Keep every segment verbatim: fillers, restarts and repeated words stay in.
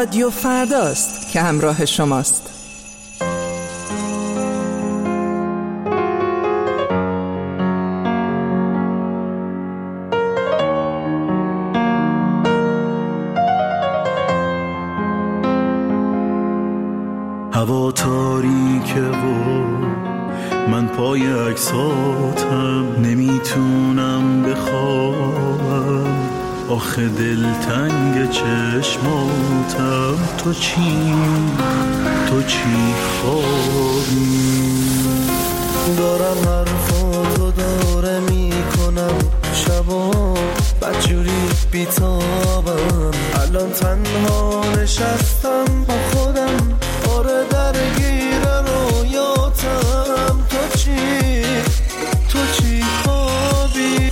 رادیو فرداست که همراه شماست. هوا تاریکه و من پای عکساتم، نمیتونم بخوابم آخه دلتنگ چشماتم. تو چی تو چی خوابی؟ دارم حرفاتو داره میکنم شبا بدجوری بیتابم. الان تنها نشستم با خودم، آره درگیر رویاتم. تو چی تو چی خوابی؟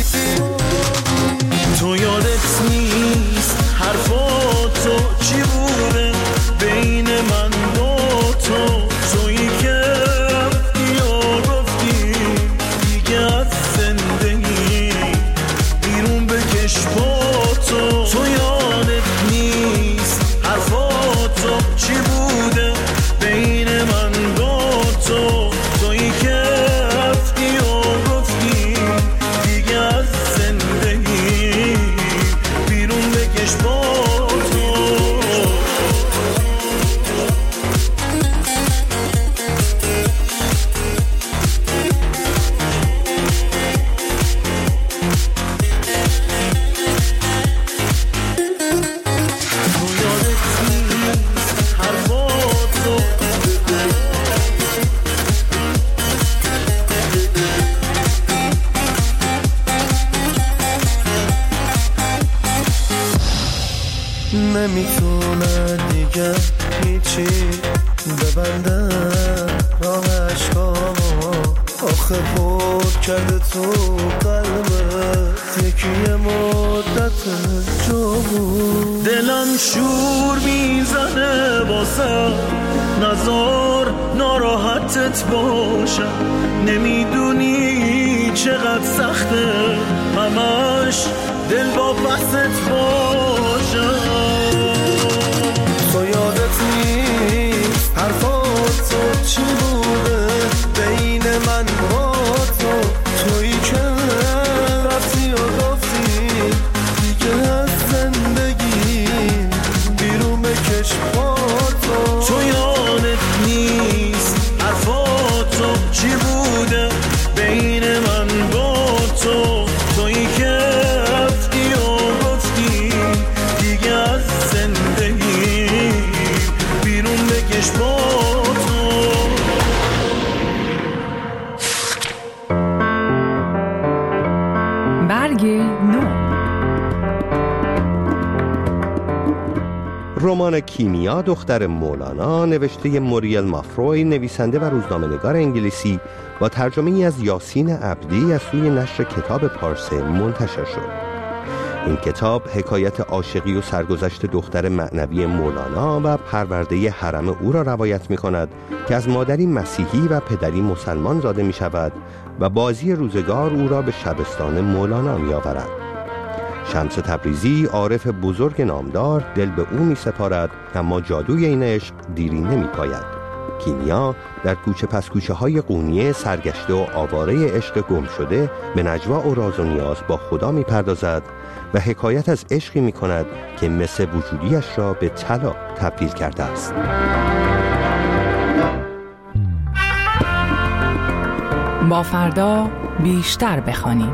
تو یادت نیست حرفاتو چی بوده بین من و تو؟ تویی که رفتی و گفتی دیگه از زندگی بیرون بکش با تو. تو یادت نیست حرفاتو چی بوده بین من و تو؟ تویی که رفتی و گفتی دیگه از زندگی بیرون بکش با تو. تو یادت نیست حرفاتو نمیتونه دیگه هیچی ببنده راه عشقامو. آخه بود کرده تو قلبت یکی مدت جو بود. دلم شور میزنه واسه نزار ناراحتت باشم. نمیدونی چقدر سخته همش دل با بست باشم. تو یادت نیست حرفاتو چی بوده بین من و تو؟ تویی که رفتی و گفتی دیگه از زندگی بیرون بکش با تو. تو یادت نیست حرفاتو چی بوده بین من و تو؟ تویی که رفتی و گفتی دیگه از زندگی بیرون بکش با تو. برگ نو. رمان کیمیا دختر مولانا نوشته موریل مافروی، نویسنده و روزنامه‌نگار انگلیسی، با ترجمه ای از یاسین عبدی از سوی نشر کتاب پارسه منتشر شد. این کتاب حکایت عاشقی و سرگذشت دختر معنوی مولانا و پرورده حرم او را روایت می کند که از مادری مسیحی و پدری مسلمان زاده می شود و بازی روزگار او را به شبستان مولانا می آورد. شمس تبریزی، عارف بزرگ نامدار، دل به او می سپارد، اما جادوی این عشق دیری نمی پاید. کیمیا در کوچه پس کوچه های قونیه سرگشته و آواره عشق گم شده به نجوا و راز و نیاز با خدا می پردازد و حکایت از عشقی می کند که مس وجودیش را به طلا تبدیل کرده است. با فردا بیشتر بخوانیم.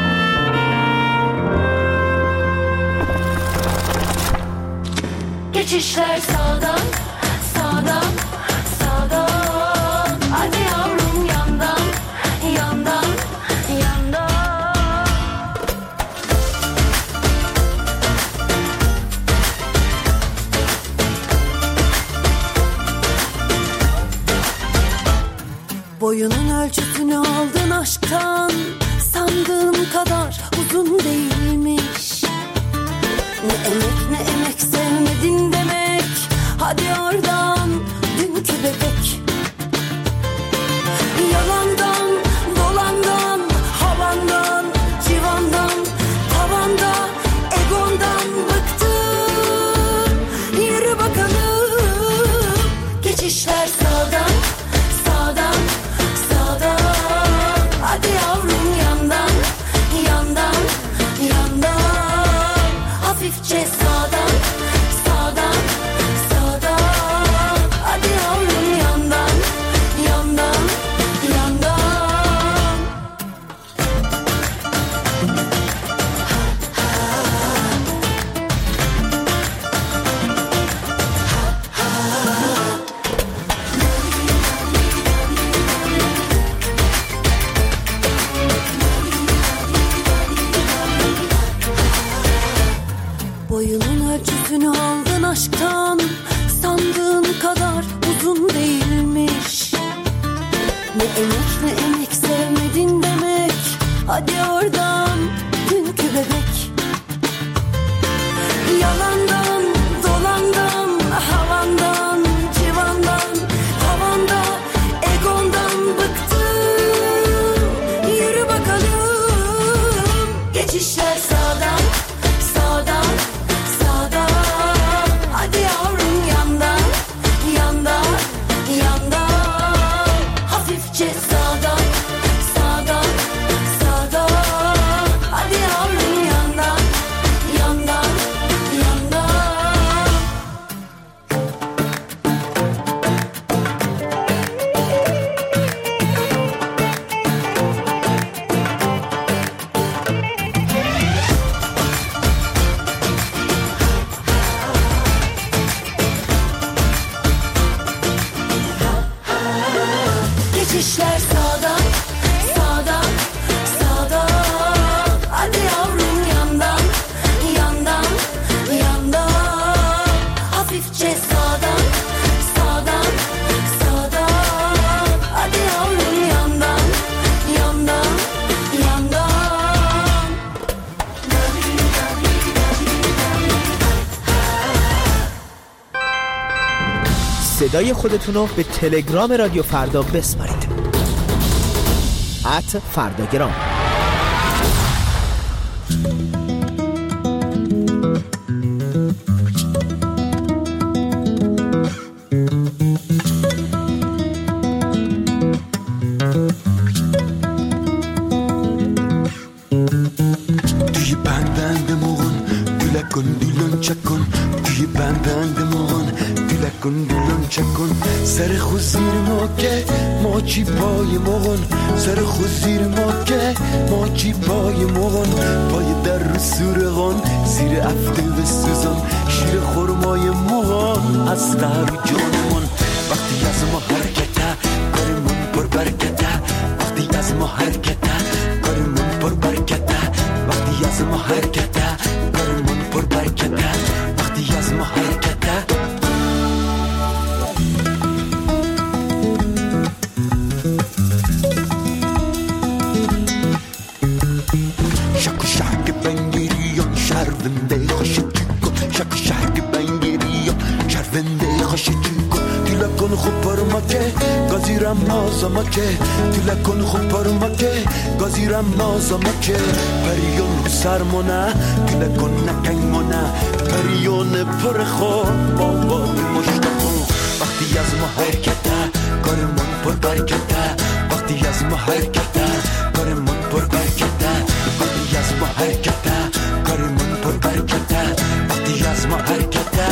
Geçişler sağdan, sağdan, sağdan. Hadi yavrum yandan, yandan, yandan. Boyunun ölçüsünü aldın aşktan, sandığım kadar uzun değilmiş. Ne emek ne emek sevmedin demek. Hadi oradan dünkü bebek. Yalandan, dolandan, havandan, civandan, tavanda, egondan bıktım. Yürü boşuna emek sevmedin demek. Hadi oradan dünkü bebek. Yalandan dolandan havandan civandan havanda egondan bıktım. Yürü bakalım. Geçişler sağdan sağdan sağdan. Hadi yavrum yandan yandan yandan. Hafifçe sağdan sağdan sağdan. Hadi yavrum yandan yandan yandan. Geçişler sağdan sağdan sağdan. Hadi yavrum yandan yandan yandan. Hafifçe sağdan sağdan sağdan. Hadi yavrum yandan yandan yandan. صدای خودتون رو به تلگرام رادیو فردا بسپارید. ات فرداگرام. توی بندند مغن گلکن دیلون چکن. توی بندند مغن گلکن دیلون چکن. سر خود زیر ماکه ماچی پای مغن. سر خود زیر ماکه ماچی پای مغن. پای در رو سورغان زیر افته و سوزان. شیر خورمای مغن از قهر و جانمون. وقتی از ما حرکته کارمون پر برکته. وقتی از ما حرکته کارمون پر برکته. وقتی از ما حرکته کارمون پر برکته. وقتی از ما حرکته. شک شک بنگریان شرونده خوش چیکو. شک شک بنگریان شرونده خوش چیکو. دیلا کن خوب پرماکه گازیرم نازماکه. دیلا کن خوب پرماکه گازیرم نازماکه. پریون رو سرمونه دیلا کن نکنگمونه. پریون پر خور بابا مشتاقو. وقتی از ما حرکته کارمون پر برکته. وقتی از ما حرکته کارمون پر برکته. وقتی از ما حرکته کارمون پر برکته. وقتی از ما حرکته.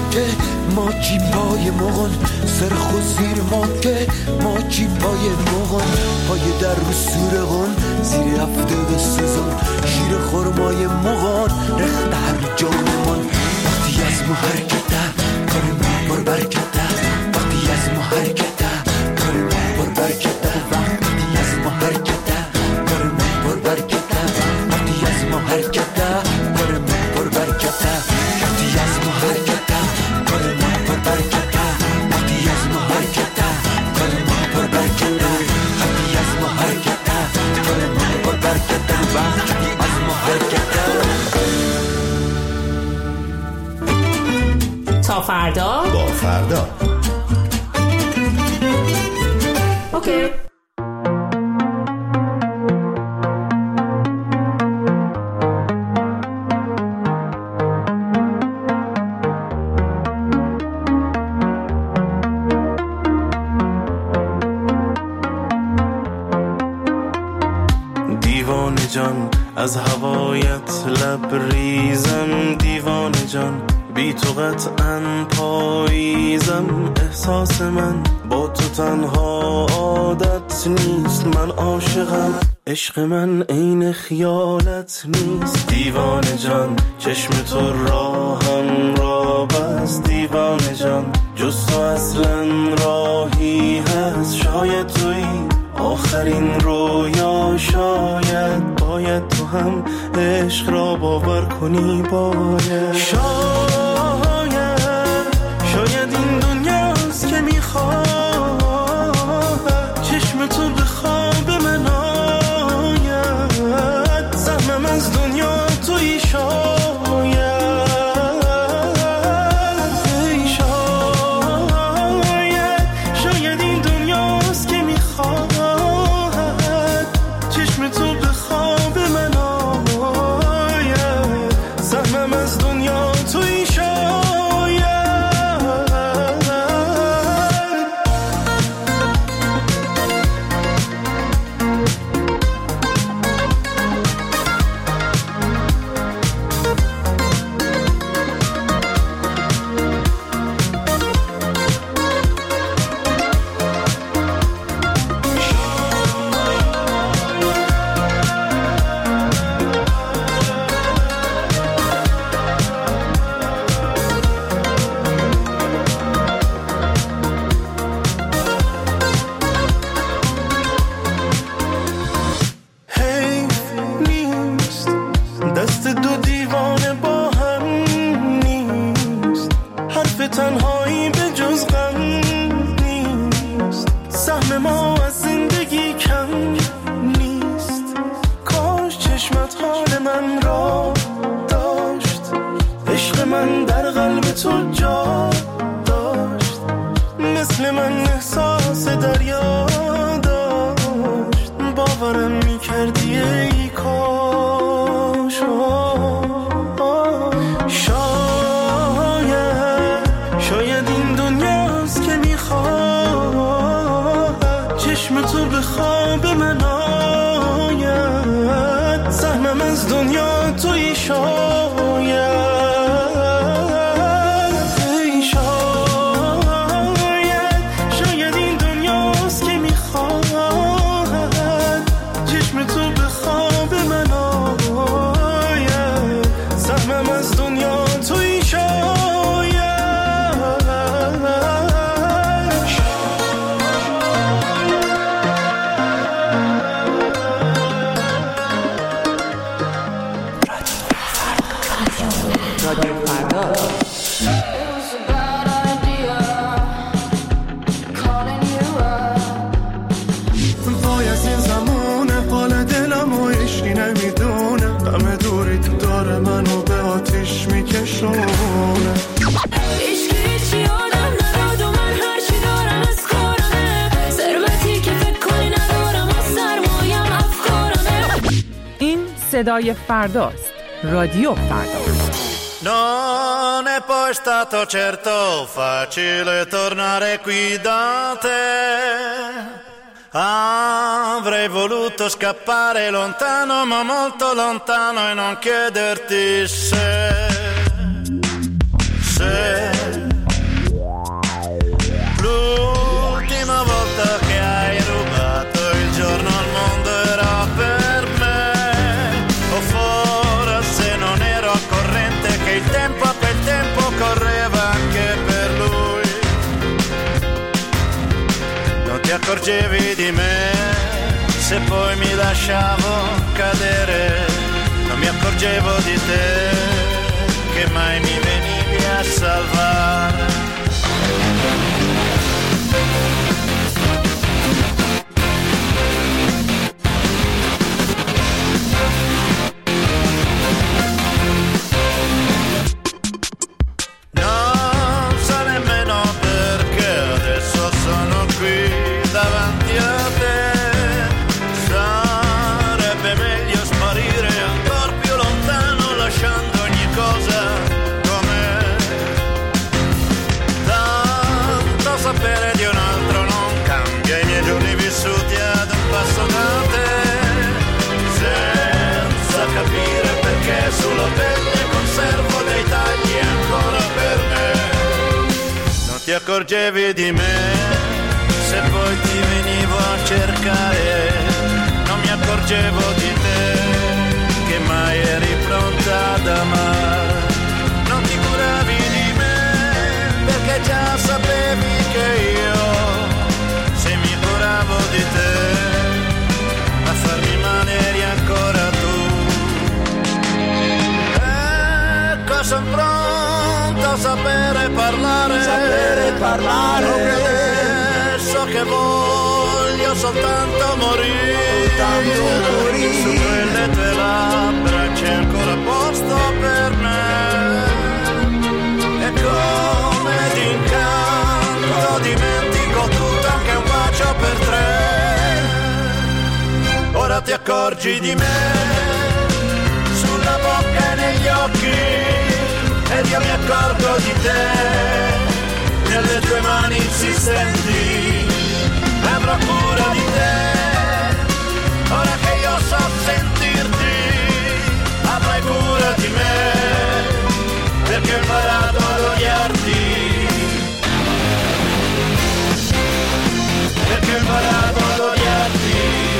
که ما جیبای مغن، سر خوزیر ما که ما جیبای مغن، پای در رو سورغن زیر هفته به سزن، شیر خورمای مغن رخت هر جانمون. وقتی از ما حرکته کار ما پر برکته، وقتی از ما حرکته کار ما پر برکته، وقتی از ما حرکته کار ما پر برکته، وقتی از ما حرکته کار ما پر برکته، وقتی از ما حرکته کار ما پر برکته، وقتی از ما حرکته کار ما پر برکته، وقتی از ما حرکته کار ما پر برکته، وقتی از ما حرکته. تا فردا با فردا. اوکی. دیوانه جان از هوایت لبریزم، دیوانه جان بی تو قطعاً پاییزم. احساس من با تو تنها عادت نیست، من عاشقم عشق من عین خیالت نیست. دیوانه جان چشم تو راهم را بست، دیوانه جان جز تو اصلا راهی هست. شاید توی آخرین رویا، شاید باید تو هم عشق را باور کنی، باید شاید شاید این دنیاست که میخواد چشم تو به خواب من آید. سهمم از دنیا توی شاید، ای شاید شاید این دنیاست که میخواد چشم تو به خواب من آید. سهمم از دنیا توی شاید. تنهایی به جز غم نیست، سهم ما از زندگی کم نیست. کاش چشمت حال من را داشت، عشق من در قلب تو جا داشت، مثل من احساس دریا داشت. باورم میکردی ای کاش. شاید این دنیاست که میخواد چشم تو به خواب من آید. سهمم از دنیا توی شاید، ای شاید شاید این دنیاست که میخواد چشم تو به خواب من آید. سهمم از دنیا توی شاید. صدای فرداست. رادیو فردا. Non è poi stato certo facile tornare qui da te. Avrei voluto scappare lontano, ma molto lontano, e non chiederti se, se se poi mi lasciavo cadere, non mi accorgevo di te, che mai mi venivi a salvare. Non so nemmeno perché adesso sono qui davanti a te. Sarebbe meglio sparire ancora più lontano, lasciando ogni cosa com'è. Tanto sapere di un altro non cambia i miei giorni vissuti ad un passo da te, senza capire perché sulla pelle conservo dei tagli ancora per me. Non ti accorgevi di me, se poi ti venivo a cercare, non mi accorgevo di te, che mai eri pronta ad amare. Non ti curavi di me, perché già sapevi che io, se mi curavo di te, a farmi male eri ancora tu. Ecco, son pronto a sapere parlare, sapere parlare. Adesso che voglio soltanto morire, soltanto morire. Su quelle tue labbra c'è ancora posto per me, e come d'incanto dimentico tutto, anche un bacio per tre. Ora ti accorgi di me, sulla bocca e negli occhi, ed io mi accorgo di te, nelle tue mani insistenti, avrò cura di te. Ora che io so sentirti, avrai cura di me, perché ho imparato ad odiarti, perché ho imparato ad odiarti,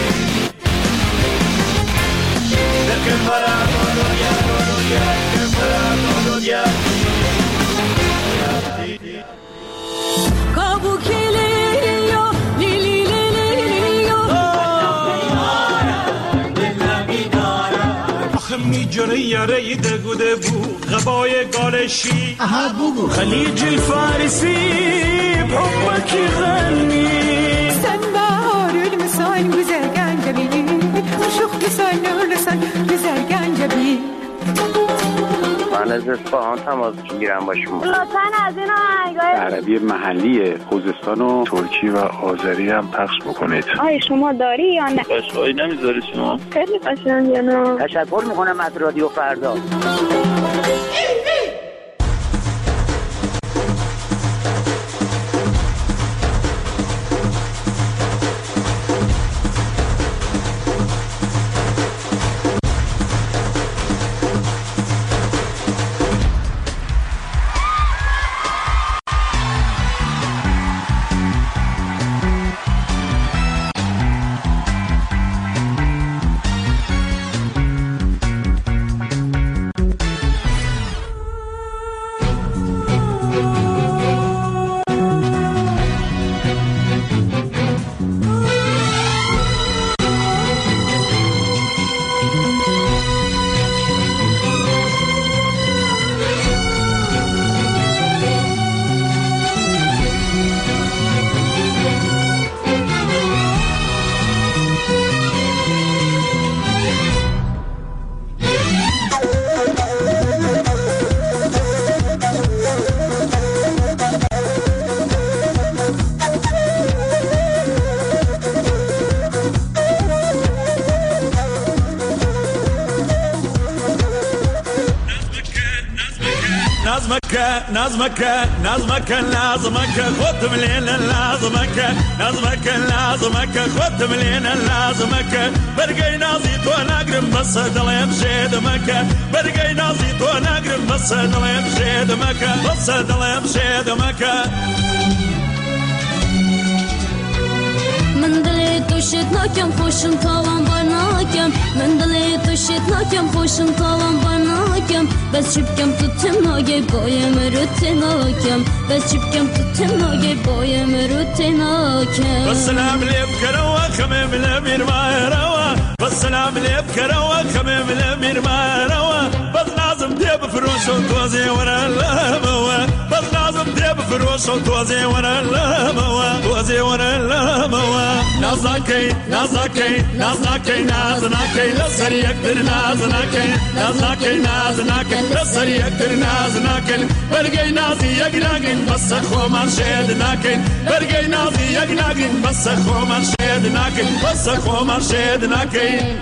perché ho imparato ad odiarti, ad odiarti, ho imparato ad odiarti. Kabuk geliyor, lili lili liliyor. آخه میجره یاره دگو دبو غبای قالشی خلیج الفارسی بحبك يغني. Sen baharül müsan güzel gencebi, aşık güzel nurlusan güzel gencebi. من از اصفهان تماس میگیرم با شما. لطفاً از این آهنگای عربی محلی خوزستان و ترکی و آذری هم پخش بکنید. آیا شما داری یا نه؟ قشقایی نمیذاری شما؟ خیلی قشنگه نه؟ تشکر میکنم از رادیو فردا. نظمك نظمك لازمك خد ملينا لازمك نظمك لازمك خد ملينا لازمك برقي نازيت ونقرب بس دلي بشيدمك برقي نازيت ونقرب بس دلي بشيدمك بس دلي بشيدمك من دلی تو شد نکم خوشم تاوان بر نکم من دلی تو شد نکم خوشم تاوان بر نکم بس چپکم تو تنهایی بایم رو تناکم بس چپکم تو تنهایی بایم رو تناکم بس سلام لب کروا خمم لمیر ما روا بس سلام لب کروا خمم لمیر ما روا بس لازم دب فروش و توزي ورا الموا بس لازم دب فروش و توزي ورا الموا توزي ورا الموا نازناكي نازناكي نازناكي نازناكي لسر يقدر نازناكي نازناكي نازناكي لسر يقدر نازناكي برقي نازي يقناقين بس خو من شيدناكي برقي نازي يقناقين بس خو من شيدناكي بس خو من شيدناكي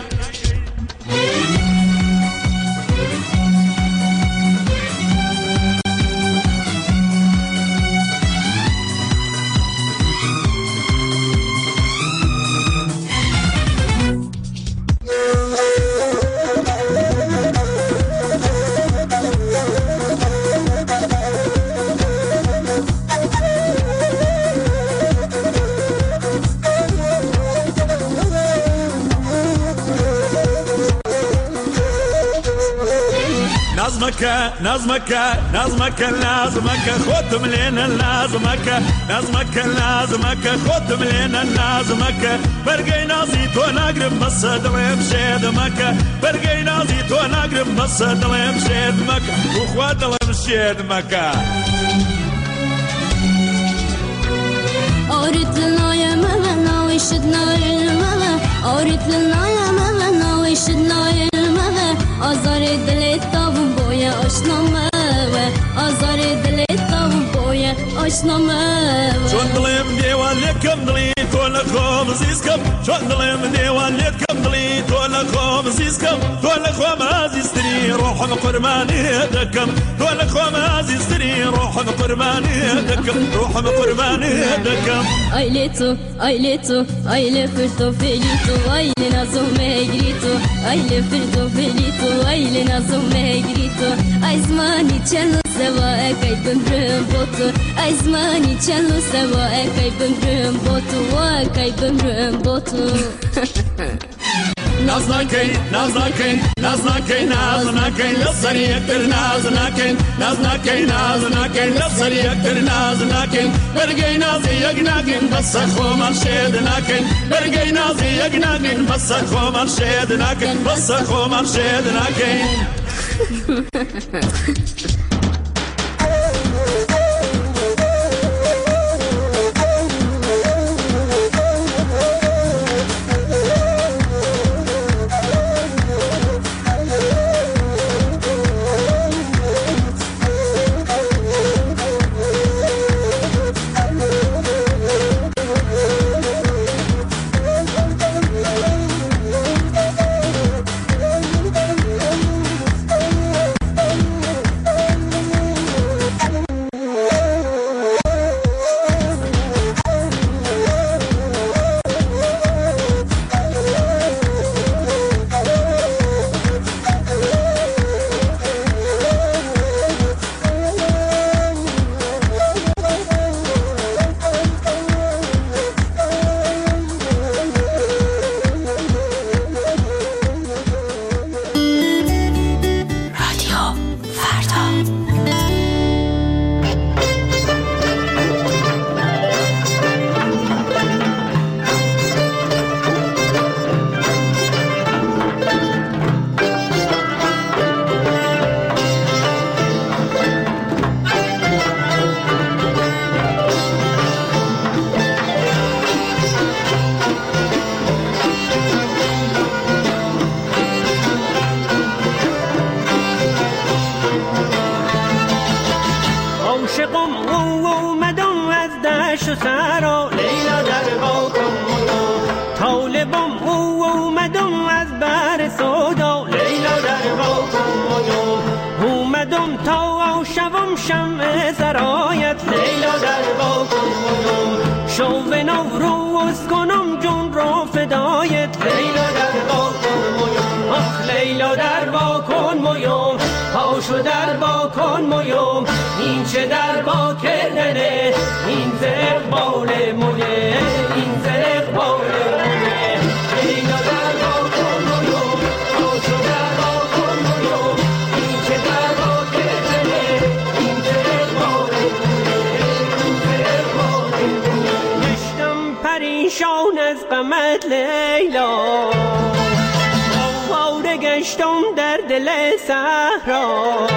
نظمك نظمك نظمك لازمك خدم لنا لازمك نظمك لازمك خدم لنا لازمك برقي نازيت ونقرب بس دلم شيدمك برقي نازيت ونقرب بس دلم شيدمك وخوات دلم شيدمك أوريت لنا يا ماما ويشدنا الماما أوريت لنا يا ماما ويشدنا الماما أزار دلت تابون بويا أشنا ماما أزار دلت تابون بويا أشنا ماما شون دلم ديوان لكم دليت ولا خوم زيزكم شون دلم ديوان لكم دليت ولا خوم زيزكم ولا خوم عزيزتني روح بقرباني دكم ولا خوم عزيزتني روح بقرباني دكم روح بقرباني دكم Aileto, aileto, aile furto felito, aile nazo me grito, aile furto felito, aile nazo me grito, aizmani cello seva e kai bumrum boto, aizmani cello seva e kai bumrum boto, wa kai bumrum boto. نازناكي نازناكي نازناكي نازناكي لسر يكتر نازناكي نازناكي نازناكي لسر يكتر نازناكي برقي نازي يقناقين بس خو من شيدناكي برقي نازي يقناقين بس خو من شيدناكي بس خو من شيدناكي پاشو در با کن مویوم این چه در با کردنه این زرق بال مویه این زرق بارمونه لیلا در با کن و یو آشو در با کن و یو این که در با که دله این که بارمونه این که بارمونه گشتم پریشان از غمت لیلا آواره گشتم در دل صحرا